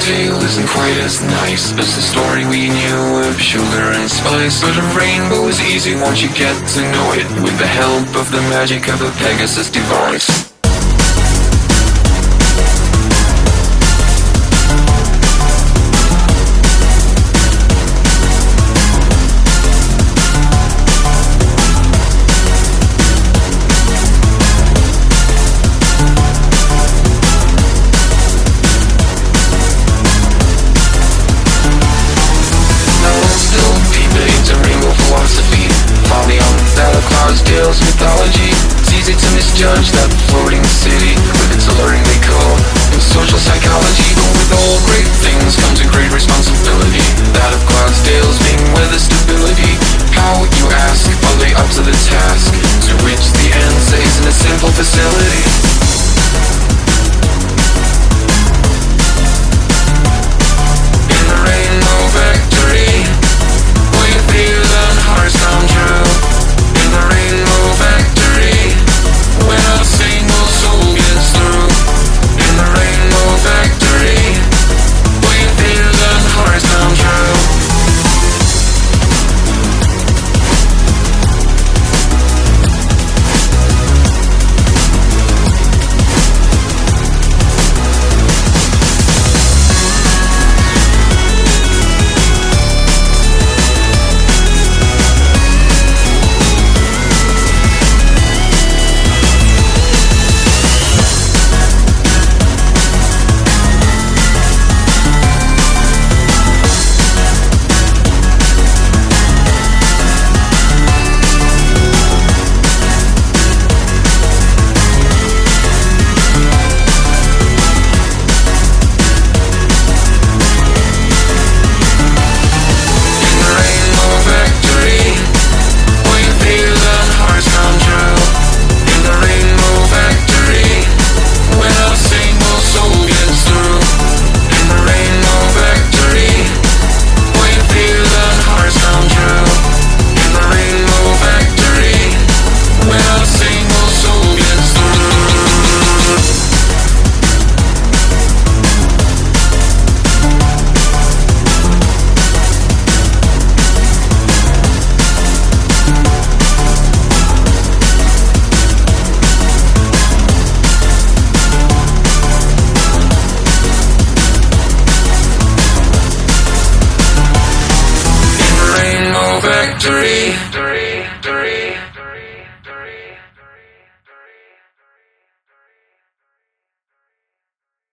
tale isn't quite as nice as the story we knew of sugar and spice. But a rainbow is easy once you get to know it, with the help of the magic of a Pegasus device. Tales mythology, it's easy to misjudge that floating city with its alluring decor and social psychology. But with all great things comes a great responsibility, that of Cloudsdale's being weather stability. How, you ask, are they up to the task? To which the answer is in a simple facility. In the Rainbow Factory, where fears and hearts come true. In the Rainbow Factory, when a single soul gets through. In the Rainbow Factory, where fears and hearts come true. Factory.